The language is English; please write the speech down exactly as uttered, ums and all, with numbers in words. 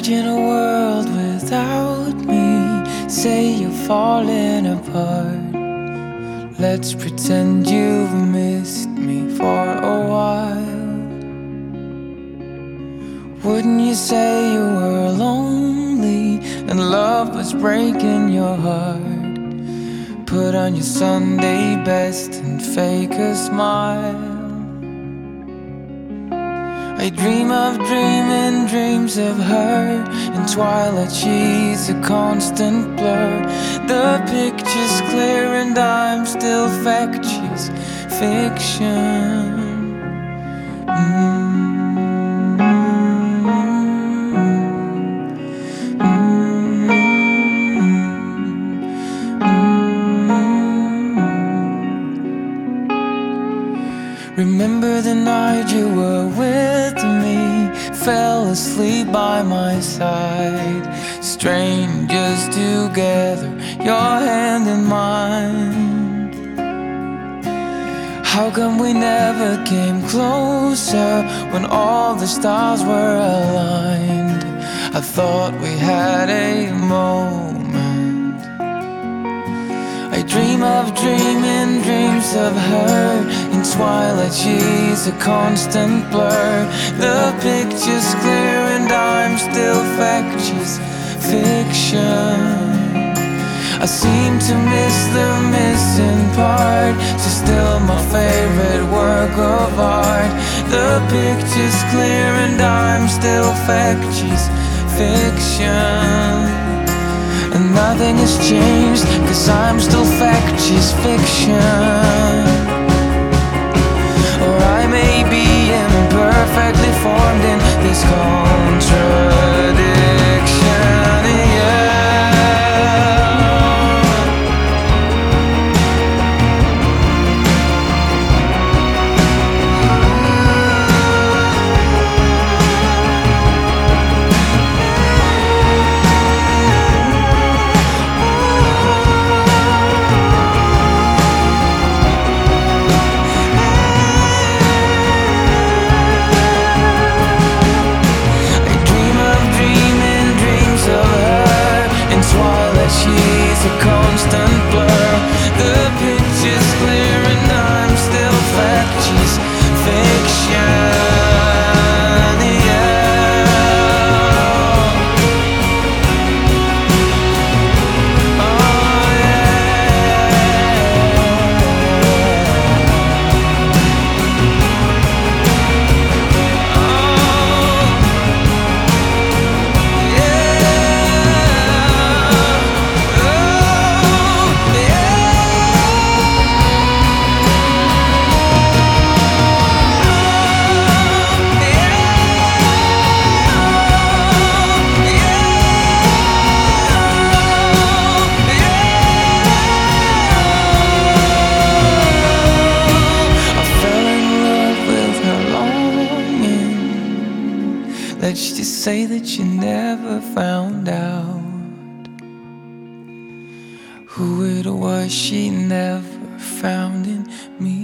Imagine a world without me. Say you're falling apart. Let's pretend you've missed me for a while. Wouldn't you say you were lonely and love was breaking your heart? Put on your Sunday best and fake a smile. I dream of dreaming dreams of her. In twilight she's a constant blur. The picture's clear and I'm still factious fiction. mm. Remember the night you were with me, fell asleep by my side. Strangers together, your hand in mine. How come we never came closer when all the stars were aligned? I thought we had a moment. I dream of dreaming dreams of her. In twilight she's a constant blur. The picture's clear and I'm still factious fiction. I seem to miss the missing part. She's still my favorite work of art. The picture's clear and I'm still factious fiction. And nothing has changed, cause I'm still factious fiction. Or I may be imperfectly formed in this contradiction, yeah. She's a constant blur. The picture's clear and I'm still factious fiction, yeah. Oh Let's just say that you never found out who it was she never found in me.